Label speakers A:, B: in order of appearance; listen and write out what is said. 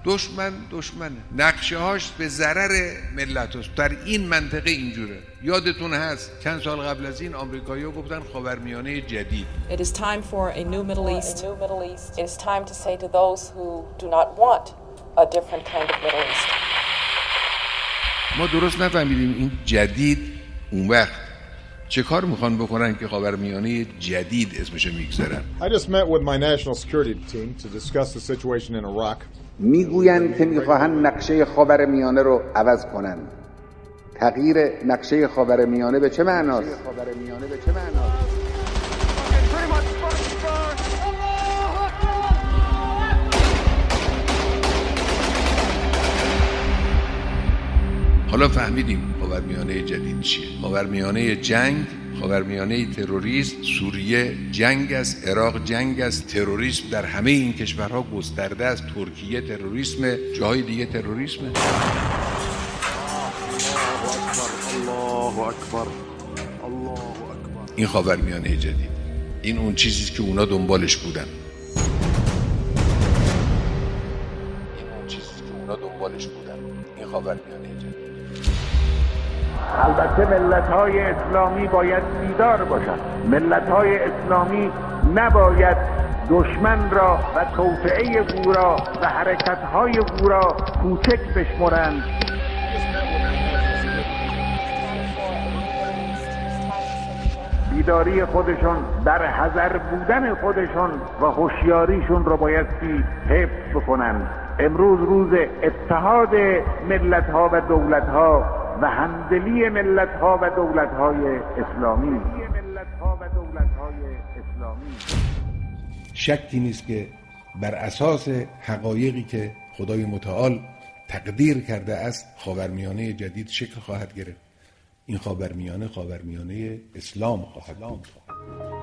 A: دشمنه، نقشه هاش به ضرر ملت هاست. در این منطقه اینجوره. یادتون هست چند سال قبل از این آمریکایی‌ها گفتن خاورمیانه جدید.
B: It is time for a new Middle East. It is time to say to those who do not want a different kind of Middle East.
A: ما درست نفهمیدیم این جدید اون وقت چه کار میخوان بکنن که خاورمیانه جدید اسمشو میگذارن.
C: I just met with my national security team to discuss the situation in Iraq.
D: میگویند که میخواهند نقشه خاورمیانه رو عوض کنند. تغییر نقشه خاورمیانه به چه معناست؟
A: حالا فهمیدیم خاورمیانه جدید چیه. خاورمیانه جنگ، خاورمیانه تروریسم، سوریه جنگ است، عراق جنگ است، تروریسم در همه این کشورها گسترده است، ترکیه تروریسم، جاهای دیگه تروریسم.
E: الله اکبر.
A: این خاورمیانه جدید، این اون چیزی که اونا دنبالش بودن. این خاورمیانه جدید.
F: البته ملت‌های اسلامی باید بیدار باشند. ملت‌های اسلامی نباید دشمن را و توطئه او را و حرکت‌های او را کوچک بشمرند. بیداری خودشون در حذر بودن خودشون و هوشیاریشون را بایستی حفظ بکنند. امروز روز اتحاد ملت‌ها و دولت‌ها و همدلی ملت‌ها و دولت‌های اسلامی.
A: شکی نیست که بر اساس حقایقی که خدای متعال تقدیر کرده است خاورمیانه جدید شکل خواهد گرفت. این خاورمیانه اسلام خواهد بود.